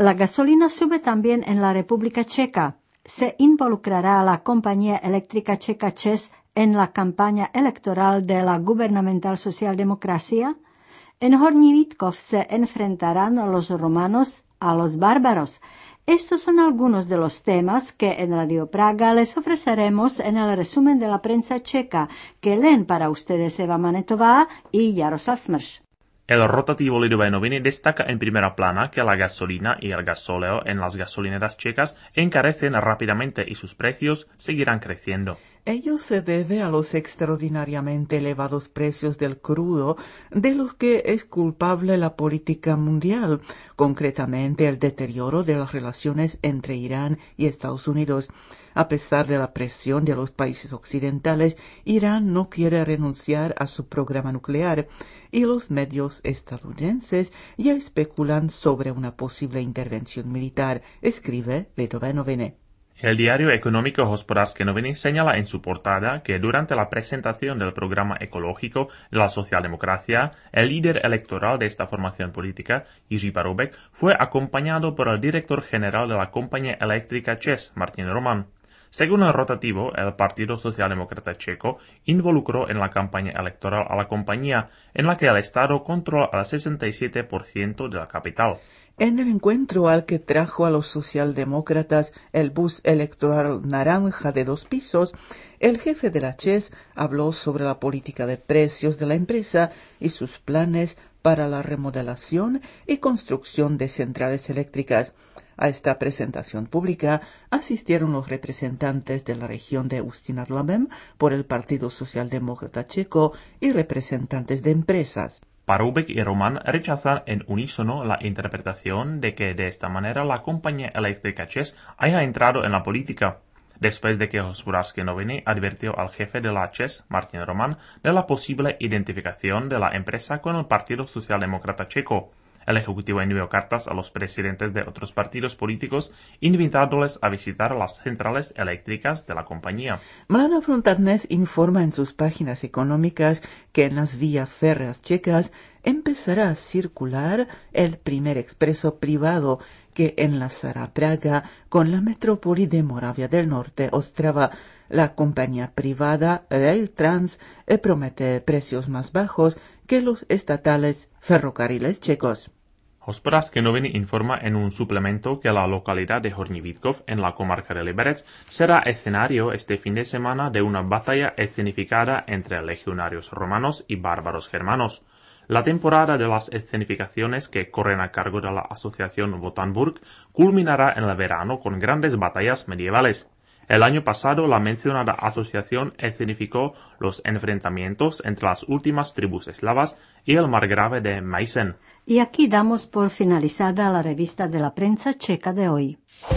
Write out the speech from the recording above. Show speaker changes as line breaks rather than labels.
La gasolina sube también en la República Checa. ¿Se involucrará la compañía eléctrica checa ČEZ en la campaña electoral de la gubernamental socialdemocracia? En Horní Vítkov se enfrentarán los romanos a los bárbaros. Estos son algunos de los temas que en Radio Praga les ofreceremos en el resumen de la prensa checa, que leen para ustedes Eva Manetová y Jaroslav Smrš.
El rotativo Lidové noviny destaca en primera plana que la gasolina y el gasóleo en las gasolineras checas encarecen rápidamente y sus precios seguirán creciendo.
Ello se debe a los extraordinariamente elevados precios del crudo, de los que es culpable la política mundial, concretamente el deterioro de las relaciones entre Irán y Estados Unidos. A pesar de la presión de los países occidentales, Irán no quiere renunciar a su programa nuclear y los medios estadounidenses ya especulan sobre una posible intervención militar, escribe Lidové noviny.
El diario económico Hospodářské noviny señala en su portada que durante la presentación del programa ecológico de la socialdemocracia, el líder electoral de esta formación política, Jiří Paroubek, fue acompañado por el director general de la compañía eléctrica ČEZ, Martin Roman. Según el rotativo, el Partido Socialdemócrata Checo involucró en la campaña electoral a la compañía, en la que el Estado controla el 67% de la capital.
En el encuentro al que trajo a los socialdemócratas el bus electoral naranja de 2 pisos, el jefe de la ČEZ habló sobre la política de precios de la empresa y sus planes para la remodelación y construcción de centrales eléctricas. A esta presentación pública asistieron los representantes de la región de Ústí-nad por el Partido Socialdemócrata Checo y representantes de empresas.
Paroubek y Roman rechazan en unísono la interpretación de que de esta manera la compañía eléctrica ČEZ haya entrado en la política, después de que Hospodářské noviny advirtió al jefe de la ČEZ, Martin Roman, de la posible identificación de la empresa con el Partido Socialdemócrata Checo. El Ejecutivo envió cartas a los presidentes de otros partidos políticos invitándoles a visitar las centrales eléctricas de la compañía.
Mladá fronta dnes informa en sus páginas económicas que en las vías férreas checas empezará a circular el primer expreso privado que enlazará Praga con la metrópoli de Moravia del Norte, Ostrava. La compañía privada Railtrans promete precios más bajos que los estatales ferrocarriles checos.
Hospodářské noviny informa en un suplemento que la localidad de Horní Vítkov, en la comarca de Liberec, será escenario este fin de semana de una batalla escenificada entre legionarios romanos y bárbaros germanos. La temporada de las escenificaciones que corren a cargo de la asociación Wotanburg culminará en el verano con grandes batallas medievales. El año pasado, la mencionada asociación escenificó los enfrentamientos entre las últimas tribus eslavas y el margrave de Meissen.
Y aquí damos por finalizada la revista de la prensa checa de hoy.